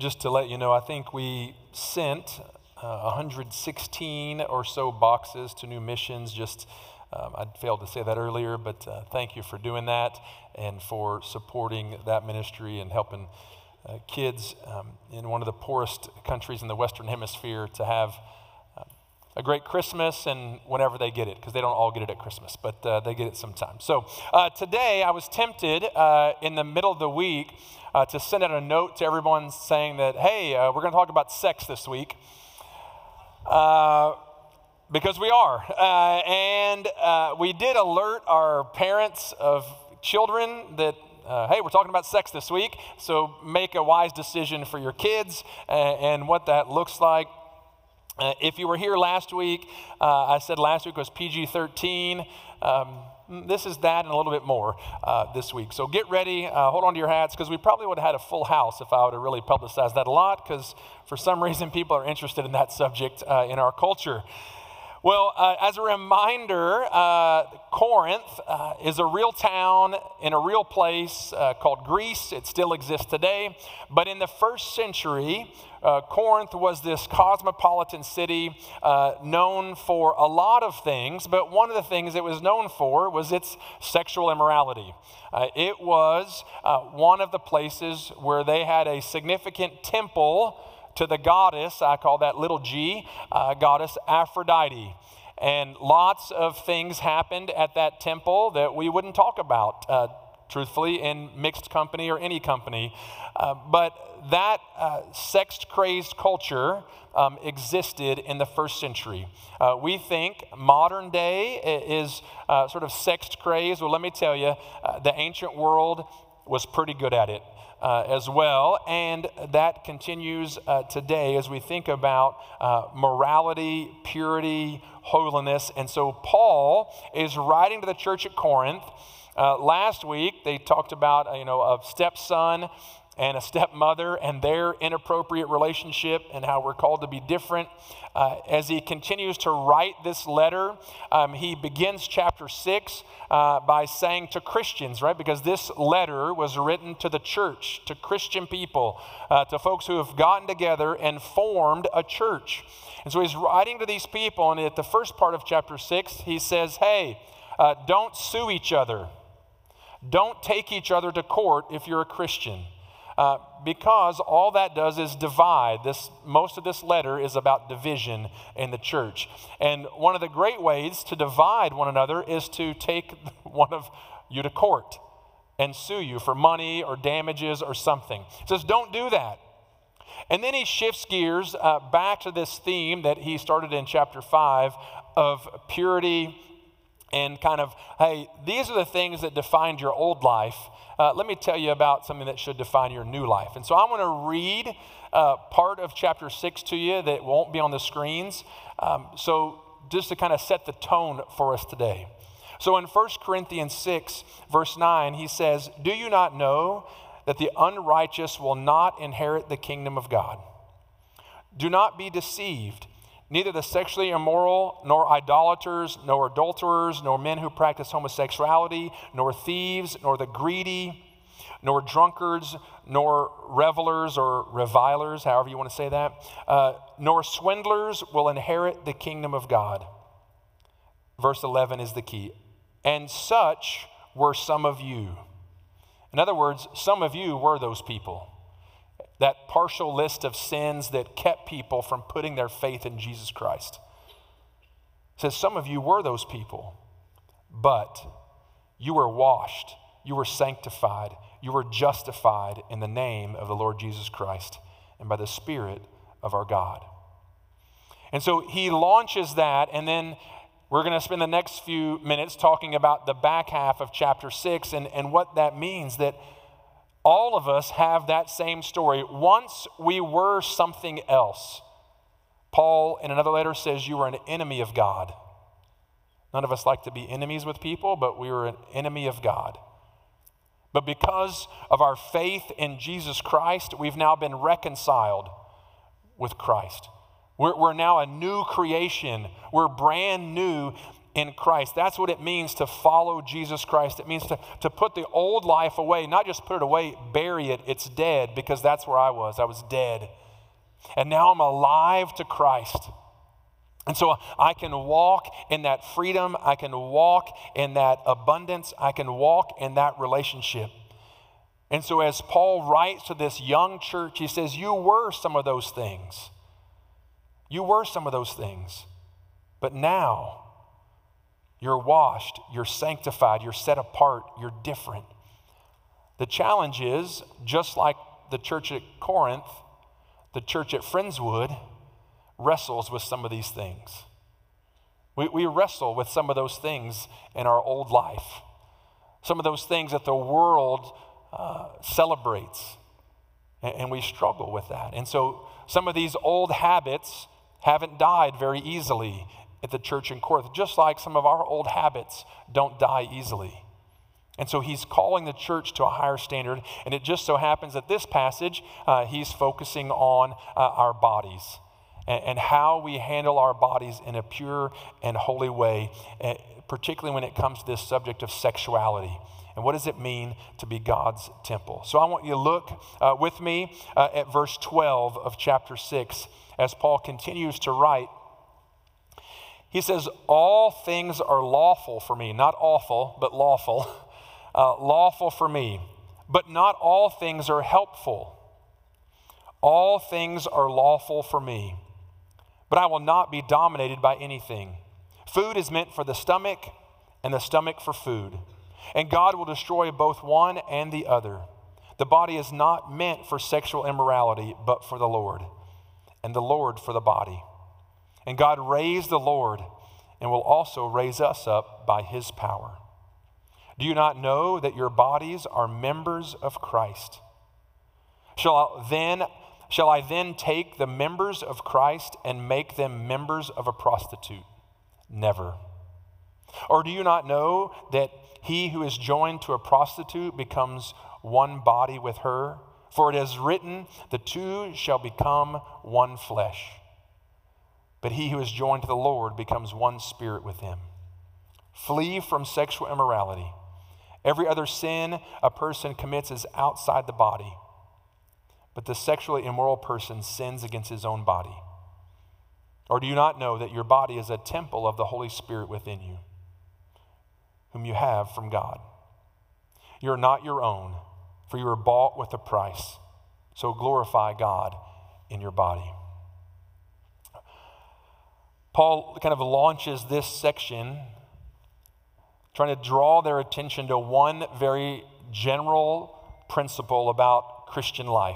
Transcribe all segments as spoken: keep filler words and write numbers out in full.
just to let you know, I think we sent uh, one hundred sixteen or so boxes to New Missions. Just um, I failed to say that earlier, but uh, thank you for doing that and for supporting that ministry and helping uh, kids um, in one of the poorest countries in the Western Hemisphere to have uh, a great Christmas and whenever they get it, because they don't all get it at Christmas, but uh, they get it sometime. So uh, today I was tempted uh, in the middle of the week uh, to send out a note to everyone saying that, hey, uh, we're going to talk about sex this week. Uh, because we are. Uh, and uh, we did alert our parents of children that, uh, hey, we're talking about sex this week, so make a wise decision for your kids uh, and what that looks like. Uh, if you were here last week, uh, I said last week was P G thirteen. Um, this is that and a little bit more uh, this week. So get ready, uh, hold on to your hats, because we probably would have had a full house if I would have really publicized that a lot, because for some reason people are interested in that subject uh, in our culture. Well, uh, as a reminder, uh, Corinth uh, is a real town in a real place uh, called Greece. It still exists today. But in the first century, uh, Corinth was this cosmopolitan city uh, known for a lot of things. But one of the things it was known for was its sexual immorality. Uh, it was uh, one of the places where they had a significant temple to the goddess, I call that little g, uh, goddess Aphrodite. And lots of things happened at that temple that we wouldn't talk about, uh, truthfully, in mixed company or any company. Uh, but that uh, sex-crazed culture um, existed in the first century. Uh, we think modern day is uh, sort of sex-crazed. Well, let me tell you, uh, the ancient world was pretty good at it. Uh, as well, and that continues uh, today as we think about uh, morality, purity, holiness. And so Paul is writing to the church at Corinth. Uh, last week they talked about uh, you know a stepson and a stepmother and their inappropriate relationship and how we're called to be different. Uh, as he continues to write this letter, um, he begins chapter six uh, by saying to Christians, right? Because this letter was written to the church, to Christian people, uh, to folks who have gotten together and formed a church. And so he's writing to these people, and at the first part of chapter six, he says, hey, uh, don't sue each other. Don't take each other to court if you're a Christian. Uh, because all that does is divide. This, most of this letter is about division in the church. And one of the great ways to divide one another is to take one of you to court and sue you for money or damages or something. He says, don't do that. And then he shifts gears uh, back to this theme that he started in chapter five of purity and kind of, hey, these are the things that defined your old life. Uh, let me tell you about something that should define your new life. And so I want to read uh, part of chapter six to you that won't be on the screens. Um, so just to kind of set the tone for us today. So in First Corinthians six, verse nine, he says, do you not know that the unrighteous will not inherit the kingdom of God? Do not be deceived. Neither the sexually immoral, nor idolaters, nor adulterers, nor men who practice homosexuality, nor thieves, nor the greedy, nor drunkards, nor revelers or revilers, however you want to say that, uh, nor swindlers will inherit the kingdom of God. Verse eleven is the key. And such were some of you. In other words, some of you were those people. That partial list of sins that kept people from putting their faith in Jesus Christ. It says some of you were those people, but you were washed, you were sanctified, you were justified in the name of the Lord Jesus Christ and by the Spirit of our God. And so he launches that, and then we're going to spend the next few minutes talking about the back half of chapter six and, and what that means, that all of us have that same story. Once we were something else. Paul, in another letter, says you were an enemy of God. None of us like to be enemies with people, but we were an enemy of God. But because of our faith in Jesus Christ, we've now been reconciled with Christ. We're, we're now a new creation. We're brand new in Christ. That's what it means to follow Jesus Christ. It means to, to put the old life away, not just put it away, bury it. It's dead, because that's where I was. I was dead. And now I'm alive to Christ. And so I can walk in that freedom. I can walk in that abundance. I can walk in that relationship. And so as Paul writes to this young church, he says, you were some of those things. You were some of those things. But now, you're washed, you're sanctified, you're set apart, you're different. The challenge is, just like the church at Corinth, the church at Friendswood wrestles with some of these things. We, we wrestle with some of those things in our old life. Some of those things that the world uh, celebrates. And, and we struggle with that. And so some of these old habits haven't died very easily at the church in Corinth, just like some of our old habits don't die easily. And so he's calling the church to a higher standard, and it just so happens that this passage, uh, he's focusing on uh, our bodies and, and how we handle our bodies in a pure and holy way, uh, particularly when it comes to this subject of sexuality. And what does it mean to be God's temple? So I want you to look uh, with me uh, at verse twelve of chapter six as Paul continues to write. He says, all things are lawful for me, not awful, but lawful, uh, lawful for me, but not all things are helpful. All things are lawful for me, but I will not be dominated by anything. Food is meant for the stomach, and the stomach for food, and God will destroy both one and the other. The body is not meant for sexual immorality, but for the Lord, and the Lord for the body. And God raised the Lord and will also raise us up by his power. Do you not know that your bodies are members of Christ? Shall I then, shall I then take the members of Christ and make them members of a prostitute? Never. Or do you not know that he who is joined to a prostitute becomes one body with her? For it is written, the two shall become one flesh. But he who is joined to the Lord becomes one spirit with him. Flee from sexual immorality. Every other sin a person commits is outside the body, but the sexually immoral person sins against his own body. Or do you not know that your body is a temple of the Holy Spirit within you, whom you have from God? You are not your own, for you were bought with a price. So glorify God in your body. Paul kind of launches this section trying to draw their attention to one very general principle about Christian life.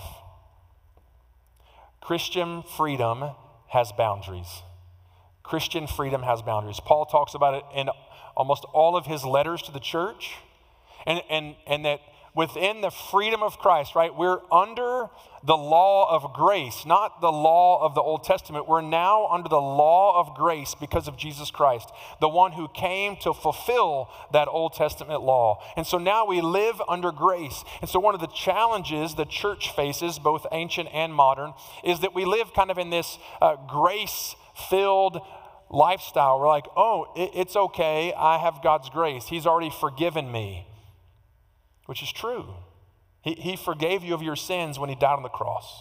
Christian freedom has boundaries. Christian freedom has boundaries. Paul talks about it in almost all of his letters to the church, and, and, and that within the freedom of Christ, right, we're under the law of grace, not the law of the Old Testament. We're now under the law of grace because of Jesus Christ, the one who came to fulfill that Old Testament law. And so now we live under grace. And so one of the challenges the church faces, both ancient and modern, is that we live kind of in this uh, grace-filled lifestyle. We're like, oh, it, it's okay. I have God's grace. He's already forgiven me. Which is true. He, he forgave you of your sins when he died on the cross.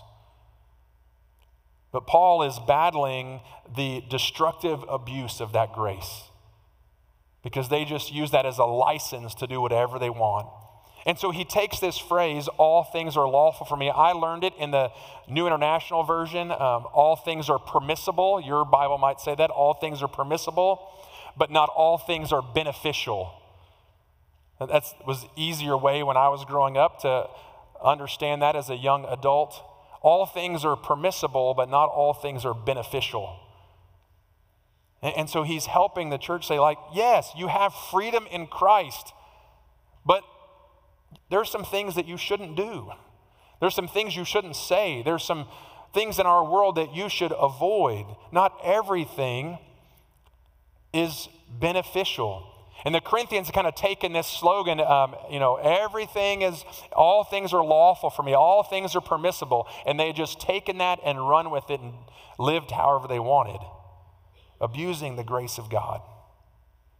But Paul is battling the destructive abuse of that grace because they just use that as a license to do whatever they want. And so he takes this phrase, all things are lawful for me. I learned it in the New International Version. Um, all things are permissible. Your Bible might say that. All things are permissible, but not all things are beneficial. That was an easier way when I was growing up to understand that as a young adult. All things are permissible, but not all things are beneficial. And, and so he's helping the church say, like, yes, you have freedom in Christ, but there's some things that you shouldn't do. There's some things you shouldn't say. There's some things in our world that you should avoid. Not everything is beneficial. And the Corinthians have kind of taken this slogan, um, you know, everything is, all things are lawful for me, all things are permissible. And they had just taken that and run with it and lived however they wanted, abusing the grace of God.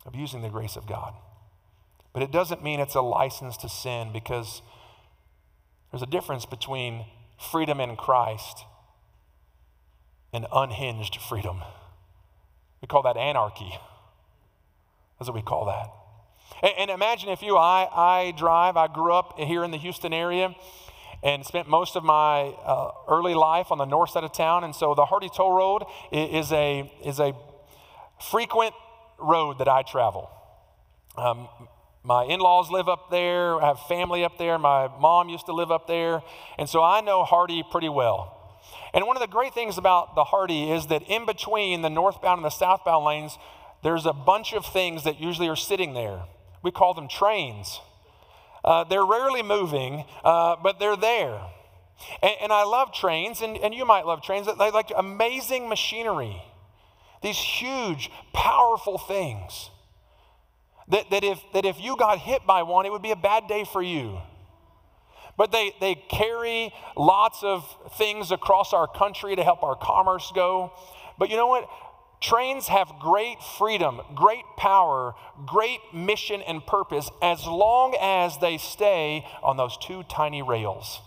abusing the grace of God. But it doesn't mean it's a license to sin, because there's a difference between freedom in Christ and unhinged freedom. We call that anarchy. That's what we call that. And, and imagine if you, I, I drive, I grew up here in the Houston area and spent most of my uh, early life on the north side of town. And so the Hardy Toll Road is a, is a frequent road that I travel. Um, my in-laws live up there. I have family up there. My mom used to live up there. And so I know Hardy pretty well. And one of the great things about the Hardy is that in between the northbound and the southbound lanes, there's a bunch of things that usually are sitting there. We call them trains. Uh, they're rarely moving, uh, but they're there. And, and I love trains, and, and you might love trains. They're like amazing machinery. These huge, powerful things. That, that, if, that if you got hit by one, it would be a bad day for you. But they, they carry lots of things across our country to help our commerce go. But you know what? Trains have great freedom, great power, great mission and purpose as long as they stay on those two tiny rails.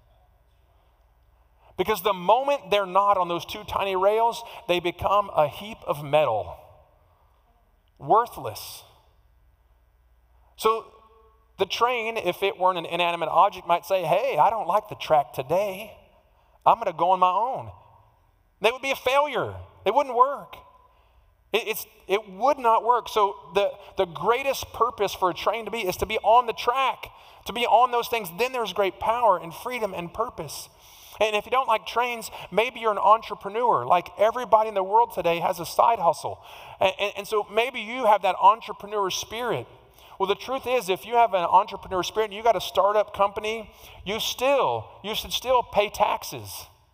Because the moment they're not on those two tiny rails, they become a heap of metal. Worthless. So the train, if it weren't an inanimate object, might say, hey, I don't like the track today. I'm going to go on my own. That would be a failure. It wouldn't work. It, it's, it would not work. So the, the greatest purpose for a train to be is to be on the track, to be on those things. Then there's great power and freedom and purpose. And if you don't like trains, maybe you're an entrepreneur. Like everybody in the world today has a side hustle. And, and, and so maybe you have that entrepreneur spirit. Well, the truth is, if you have an entrepreneur spirit and you got a startup company, you still, you should still pay taxes.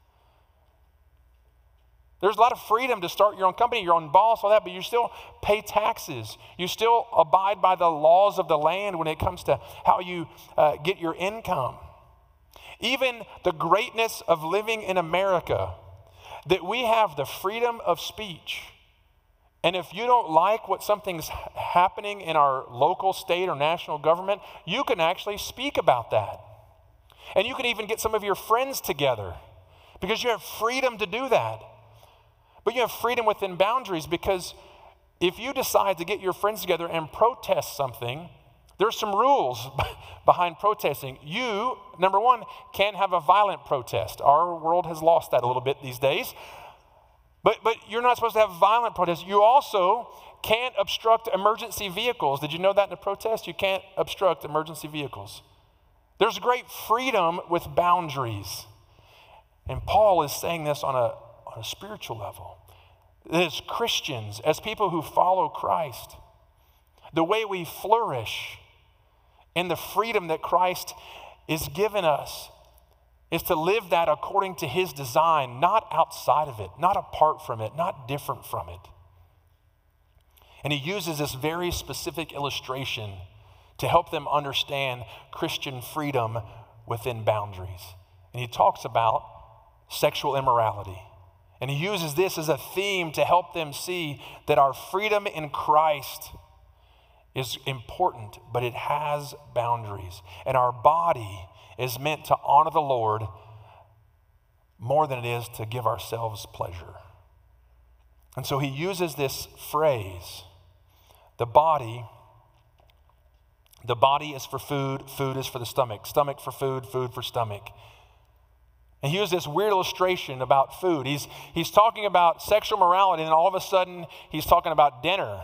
There's a lot of freedom to start your own company, your own boss, all that, but you still pay taxes. You still abide by the laws of the land when it comes to how you uh, get your income. Even the greatness of living in America, that we have the freedom of speech. And if you don't like what something's happening in our local, state, or national government, you can actually speak about that. And you can even get some of your friends together because you have freedom to do that. But you have freedom within boundaries, because if you decide to get your friends together and protest something, there's some rules behind protesting. You, number one, can't have a violent protest. Our world has lost that a little bit these days. But, but you're not supposed to have violent protests. You also can't obstruct emergency vehicles. Did you know that in a protest? You can't obstruct emergency vehicles. There's great freedom with boundaries. And Paul is saying this on a, on a spiritual level. As Christians, as people who follow Christ, the way we flourish in the freedom that Christ is given us is to live that according to his design, not outside of it, not apart from it, not different from it. And he uses this very specific illustration to help them understand Christian freedom within boundaries. And he talks about sexual immorality. And he uses this as a theme to help them see that our freedom in Christ is important, but it has boundaries. And our body is meant to honor the Lord more than it is to give ourselves pleasure. And so he uses this phrase, the body, the body is for food, food is for the stomach, stomach for food, food for stomach. And he used this weird illustration about food. He's, he's talking about sexual morality, and all of a sudden he's talking about dinner.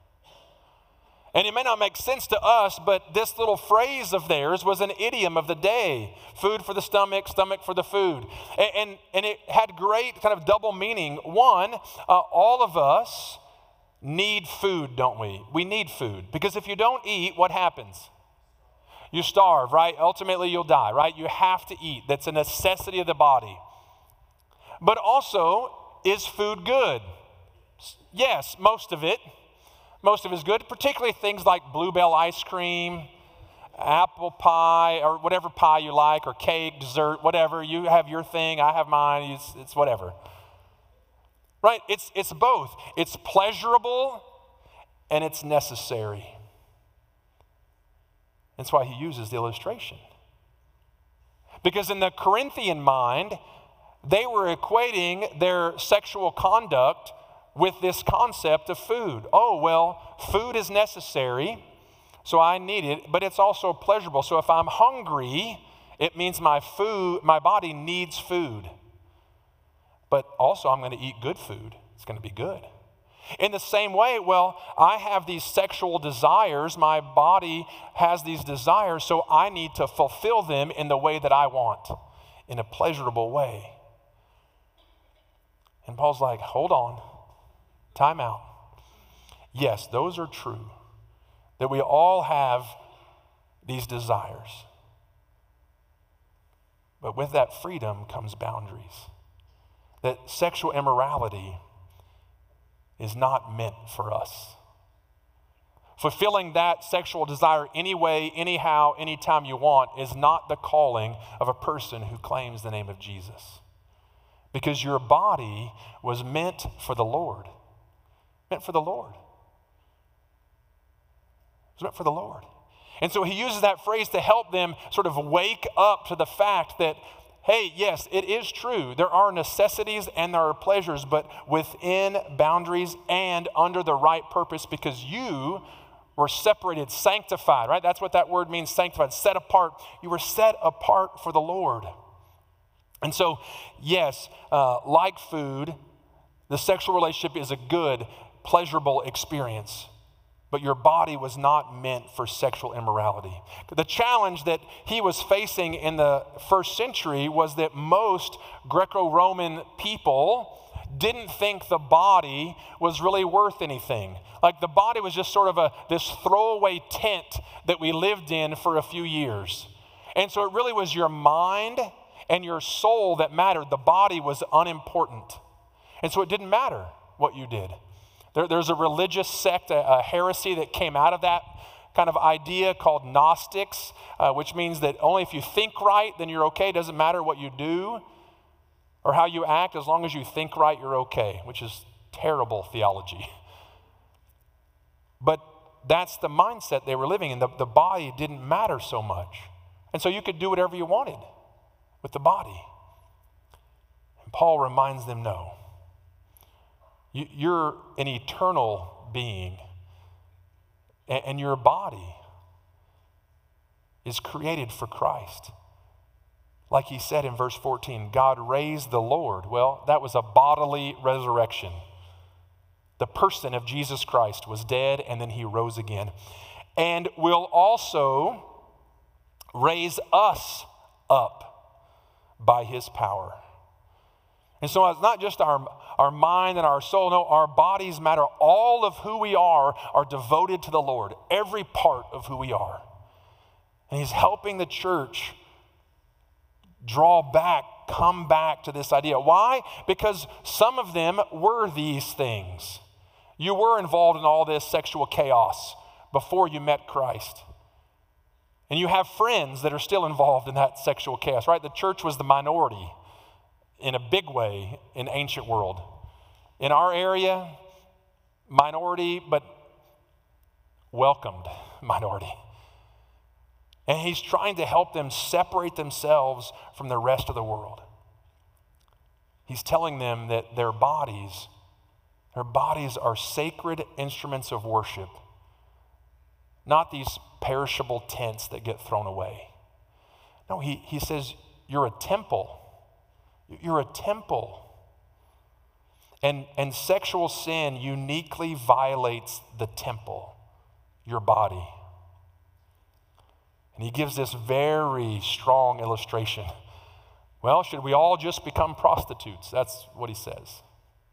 And it may not make sense to us, but this little phrase of theirs was an idiom of the day. Food for the stomach, stomach for the food. And, and, and it had great kind of double meaning. One, uh, all of us need food, don't we? We need food. Because if you don't eat, what happens? You starve, right? Ultimately, you'll die, right? You have to eat. That's a necessity of the body. But also, is food good? Yes, most of it. Most of it is good, particularly things like Bluebell ice cream, apple pie, or whatever pie you like, or cake, dessert, whatever. You have your thing, I have mine, it's, it's whatever. Right? It's, it's both. It's pleasurable and it's necessary. That's why he uses the illustration. Because in the Corinthian mind, they were equating their sexual conduct with this concept of food. Oh, well, food is necessary, so I need it, but it's also pleasurable. So if I'm hungry, it means my food, my body needs food. But also I'm going to eat good food. It's going to be good. In the same way, well, I have these sexual desires. My body has these desires, so I need to fulfill them in the way that I want, in a pleasurable way. And Paul's like, hold on, time out. Yes, those are true, that we all have these desires. But with that freedom comes boundaries. That sexual immorality is not meant for us. Fulfilling that sexual desire anyway, anyhow, anytime you want is not the calling of a person who claims the name of Jesus. Because your body was meant for the Lord. Meant for the Lord. It was meant for the Lord. And so he uses that phrase to help them sort of wake up to the fact that, hey, yes, it is true. There are necessities and there are pleasures, but within boundaries and under the right purpose, because you were separated, sanctified, right? That's what that word means, sanctified, set apart. You were set apart for the Lord. And so, yes, uh, like food, the sexual relationship is a good, pleasurable experience. But your body was not meant for sexual immorality. The challenge that he was facing in the first century was that most Greco-Roman people didn't think the body was really worth anything. Like the body was just sort of a this throwaway tent that we lived in for a few years. And so it really was your mind and your soul that mattered. The body was unimportant. And so it didn't matter what you did. There, there's a religious sect, a, a heresy that came out of that kind of idea called Gnostics, uh, which means that only if you think right, then you're okay. It doesn't matter what you do or how you act. As long as you think right, you're okay, which is terrible theology. But that's the mindset they were living in. The, the body didn't matter so much. And so you could do whatever you wanted with the body. And Paul reminds them, no. You're an eternal being, and your body is created for Christ. Like he said in verse fourteen, God raised the Lord. Well, that was a bodily resurrection. The person of Jesus Christ was dead, and then he rose again. And will also raise us up by his power. And so it's not just our, our mind and our soul. No, our bodies matter. All of who we are are devoted to the Lord. Every part of who we are. And he's helping the church draw back, come back to this idea. Why? Because some of them were these things. You were involved in all this sexual chaos before you met Christ. And you have friends that are still involved in that sexual chaos, right? The church was the minority in a big way in ancient world. In our area, minority, but welcomed minority. And he's trying to help them separate themselves from the rest of the world. He's telling them that their bodies, their bodies are sacred instruments of worship, not these perishable tents that get thrown away. No, he, he says, you're a temple. You're a temple. And, and sexual sin uniquely violates the temple, your body. And he gives this very strong illustration. Well, should we all just become prostitutes? That's what he says.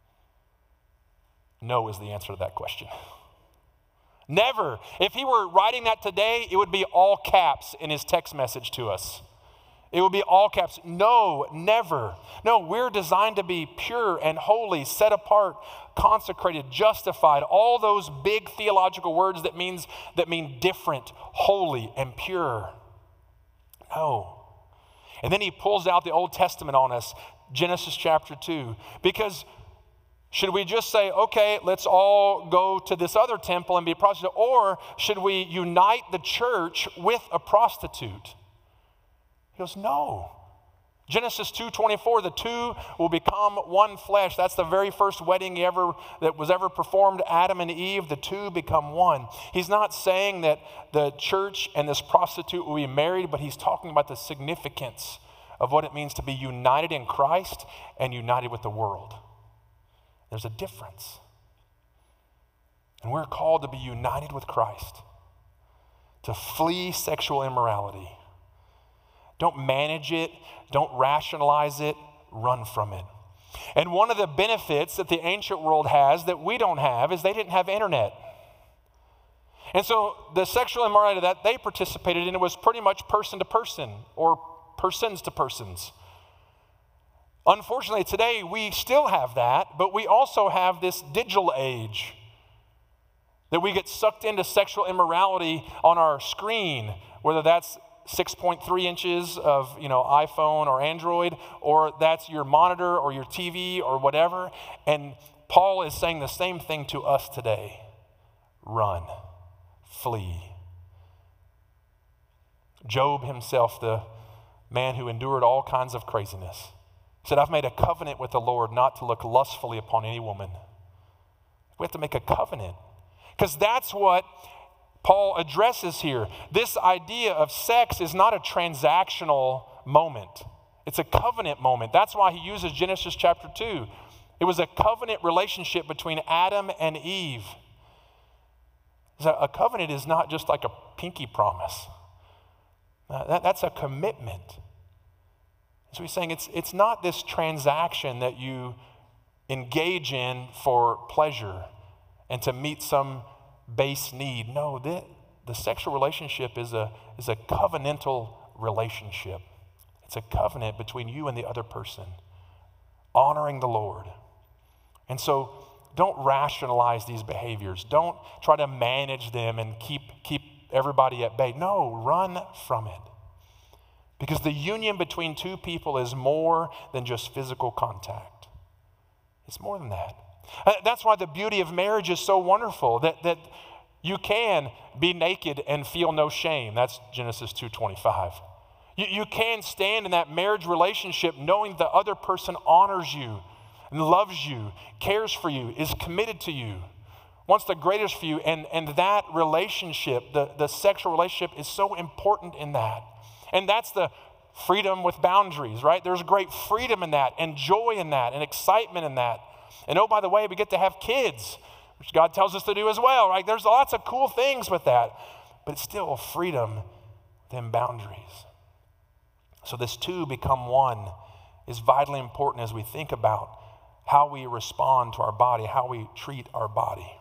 No is the answer to that question. Never. If he were writing that today, it would be all caps in his text message to us. It would be all caps. No, never. No, we're designed to be pure and holy, set apart, consecrated, justified. All those big theological words that means that mean different, holy, and pure. No. And then he pulls out the Old Testament on us, Genesis chapter two, because Should we just say, okay, let's all go to this other temple and be a prostitute? Or should we unite the church with a prostitute? He goes, no. Genesis two twenty-four, the two will become one flesh. That's the very first wedding ever that was ever performed, Adam and Eve. The two become one. He's not saying that the church and this prostitute will be married, but he's talking about the significance of what it means to be united in Christ and united with the world. There's a difference. And we're called to be united with Christ, to flee sexual immorality. Don't manage it. Don't rationalize it. Run from it. And one of the benefits that the ancient world has that we don't have is they didn't have internet. And so the sexual immorality that they participated in, it was pretty much person to person or persons to persons. Unfortunately, today we still have that, but we also have this digital age that we get sucked into sexual immorality on our screen, whether that's six point three inches of, you know, iPhone or Android, or that's your monitor or your T V or whatever. And Paul is saying the same thing to us today. Run, flee. Job himself, the man who endured all kinds of craziness, said, I've made a covenant with the Lord not to look lustfully upon any woman. We have to make a covenant, because that's what Paul addresses here. This idea of sex is not a transactional moment. It's a covenant moment. That's why he uses Genesis chapter two. It was a covenant relationship between Adam and Eve. So a covenant is not just like a pinky promise. Uh, that, that's a commitment. So he's saying it's, it's not this transaction that you engage in for pleasure and to meet some base need. No, the, the sexual relationship is a, is a covenantal relationship. It's a covenant between you and the other person, honoring the Lord. And so don't rationalize these behaviors. Don't try to manage them and keep, keep everybody at bay. No, run from it. Because the union between two people is more than just physical contact. It's more than that. That's why the beauty of marriage is so wonderful, that, that you can be naked and feel no shame. That's Genesis two twenty-five. You, you can stand in that marriage relationship knowing the other person honors you and loves you, cares for you, is committed to you, wants the greatest for you. And, and that relationship, the, the sexual relationship, is so important in that. And that's the freedom with boundaries, right? There's great freedom in that, and joy in that, and excitement in that. And oh, by the way, we get to have kids, which God tells us to do as well, right? There's lots of cool things with that, but it's still freedom within boundaries. So this two become one is vitally important as we think about how we respond to our body, how we treat our body.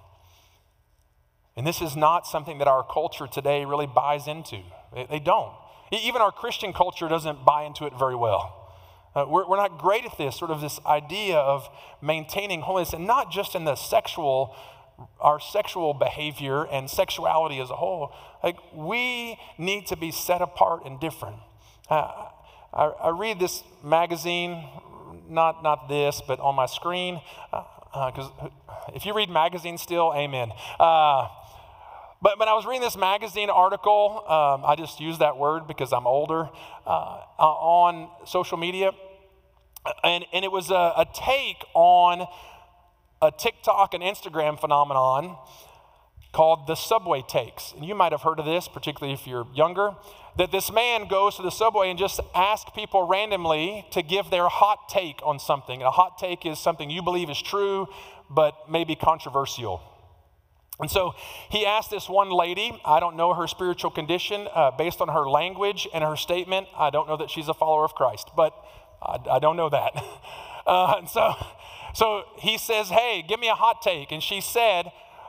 And this is not something that our culture today really buys into. They, they don't. Even our Christian culture doesn't buy into it very well. Uh, we're, we're not great at this, sort of this idea of maintaining holiness, and not just in the sexual, our sexual behavior and sexuality as a whole. Like, we need to be set apart and different. Uh, I, I read this magazine, not, not this, but on my screen, because uh, uh, if you read magazines still, amen. Uh, But when I was reading this magazine article, um, I just use that word because I'm older, uh, uh, on social media, and, and it was a, a take on a TikTok and Instagram phenomenon called the subway takes. And you might have heard of this, particularly if you're younger, that this man goes to the subway and just asks people randomly to give their hot take on something. A hot take is something you believe is true, but maybe controversial. And so he asked this one lady, I don't know her spiritual condition, uh, based on her language and her statement, I don't know that she's a follower of Christ, but I, I don't know that. Uh, and so, so he says, hey, give me a hot take. And she said,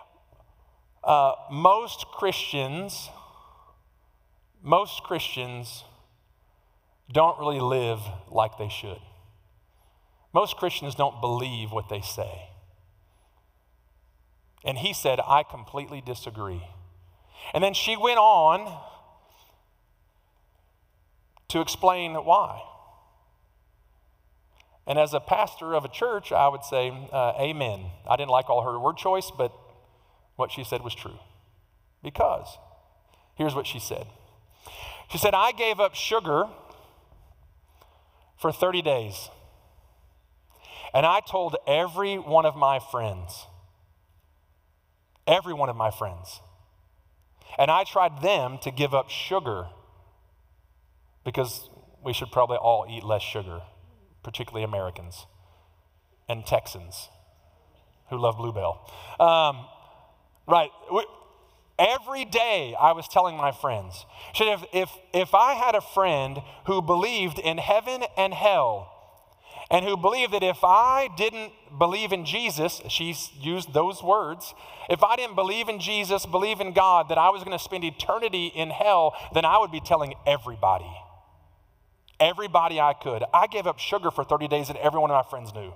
uh, most Christians, most Christians don't really live like they should. Most Christians don't believe what they say. And he said, I completely disagree. And then she went on to explain why. And as a pastor of a church, I would say, uh, amen. I didn't like all her word choice, but what she said was true. Because here's what she said. She said, I gave up sugar for thirty days. And I told every one of my friends, every one of my friends, and I tried them to give up sugar because we should probably all eat less sugar, particularly Americans and Texans who love Bluebell. Um, right. We, every day I was telling my friends, if, if, if I had a friend who believed in heaven and hell, and who believed that if I didn't believe in Jesus, she used those words, if I didn't believe in Jesus, believe in God, that I was going to spend eternity in hell, then I would be telling everybody. Everybody I could. I gave up sugar for thirty days and every one of my friends knew.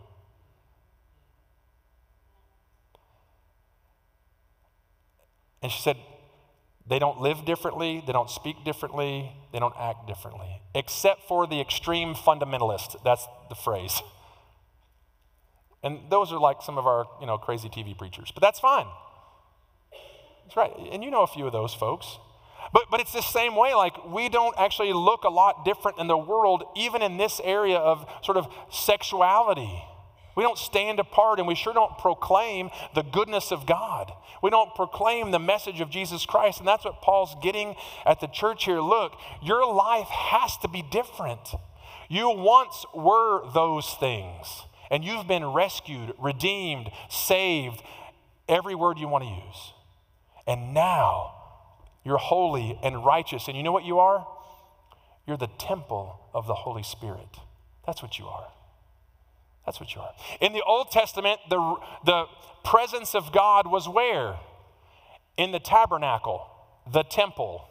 And she said, they don't live differently, they don't speak differently, they don't act differently, except for the extreme fundamentalist. That's the phrase. And those are like some of our, you know, crazy T V preachers, but that's fine. That's right, and you know a few of those folks. But, but it's the same way, like we don't actually look a lot different in the world, even in this area of sort of sexuality. We don't stand apart, and we sure don't proclaim the goodness of God. We don't proclaim the message of Jesus Christ, and that's what Paul's getting at the church here. Look, your life has to be different. You once were those things, and you've been rescued, redeemed, saved, every word you want to use. And now you're holy and righteous, and you know what you are? You're the temple of the Holy Spirit. That's what you are. That's what you are. In the Old Testament, the, the presence of God was where? In the tabernacle, the temple.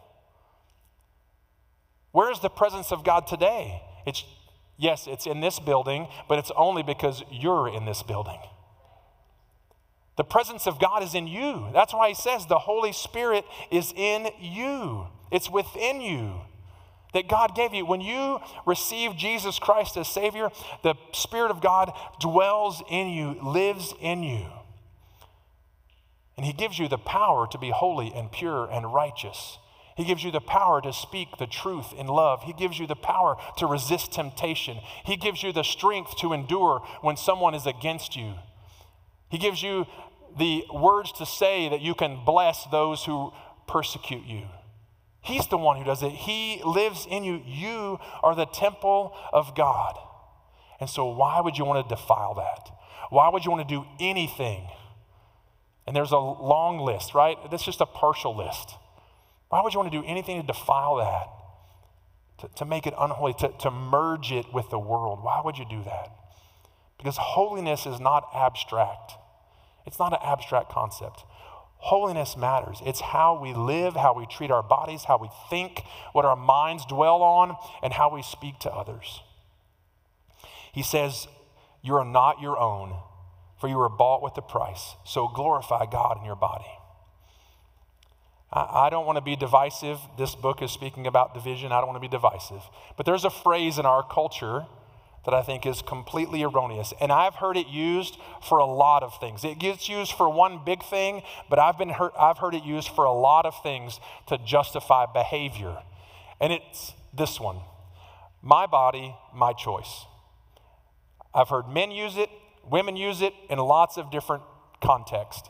Where is the presence of God today? It's, yes, it's in this building, but it's only because you're in this building. The presence of God is in you. That's why he says the Holy Spirit is in you. It's within you. That God gave you. When you receive Jesus Christ as Savior, the Spirit of God dwells in you, lives in you. And he gives you the power to be holy and pure and righteous. He gives you the power to speak the truth in love. He gives you the power to resist temptation. He gives you the strength to endure when someone is against you. He gives you the words to say that you can bless those who persecute you. He's the one who does it. He lives in you. You are the temple of God. And so why would you want to defile that? Why would you want to do anything? And there's a long list, right? That's just a partial list. Why would you want to do anything to defile that? To, to make it unholy, to, to merge it with the world? Why would you do that? Because holiness is not abstract. It's not an abstract concept. Holiness matters. It's how we live, how we treat our bodies, how we think, what our minds dwell on, and how we speak to others. He says, you are not your own, for you were bought with a price. So glorify God in your body. I, I don't want to be divisive. This book is speaking about division. I don't want to be divisive. But there's a phrase in our culture that I think is completely erroneous. And I've heard it used for a lot of things. It gets used for one big thing, but I've been heard, I've heard it used for a lot of things to justify behavior. And it's this one: my body, my choice. I've heard men use it, women use it in lots of different contexts.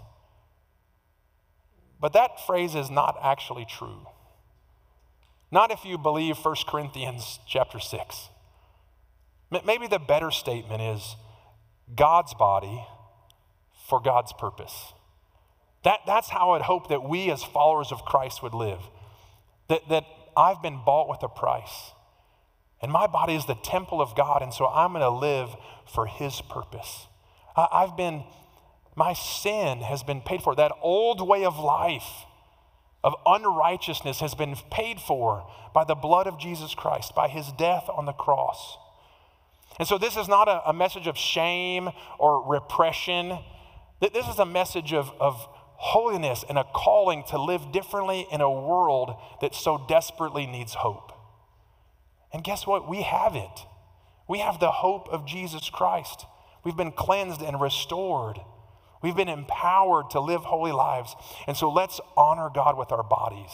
But that phrase is not actually true. Not if you believe First Corinthians chapter six. Maybe the better statement is God's body for God's purpose. That, that's how I'd hope that we as followers of Christ would live. That, that I've been bought with a price. And my body is the temple of God, and so I'm going to live for his purpose. I, I've been, my sin has been paid for. That old way of life of unrighteousness has been paid for by the blood of Jesus Christ, by his death on the cross. And so this is not a, a message of shame or repression. This is a message of, of holiness and a calling to live differently in a world that so desperately needs hope. And guess what? We have it. We have the hope of Jesus Christ. We've been cleansed and restored. We've been empowered to live holy lives. And so let's honor God with our bodies.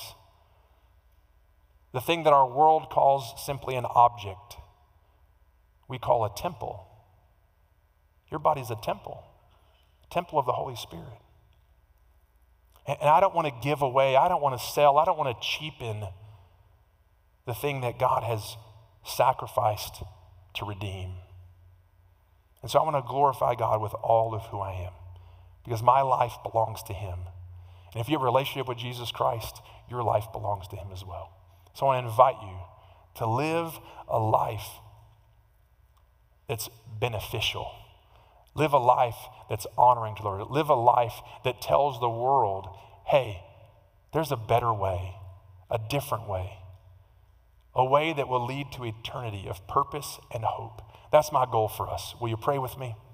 The thing that our world calls simply an object, we call a temple. Your body's a temple, a temple of the Holy Spirit. And, and I don't want to give away, I don't want to sell, I don't want to cheapen the thing that God has sacrificed to redeem. And so I want to glorify God with all of who I am, because my life belongs to him. And if you have a relationship with Jesus Christ, your life belongs to him as well. So I want to invite you to live a life that's beneficial. Live a life that's honoring to the Lord. Live a life that tells the world, hey, there's a better way, a different way, a way that will lead to eternity of purpose and hope. That's my goal for us. Will you pray with me?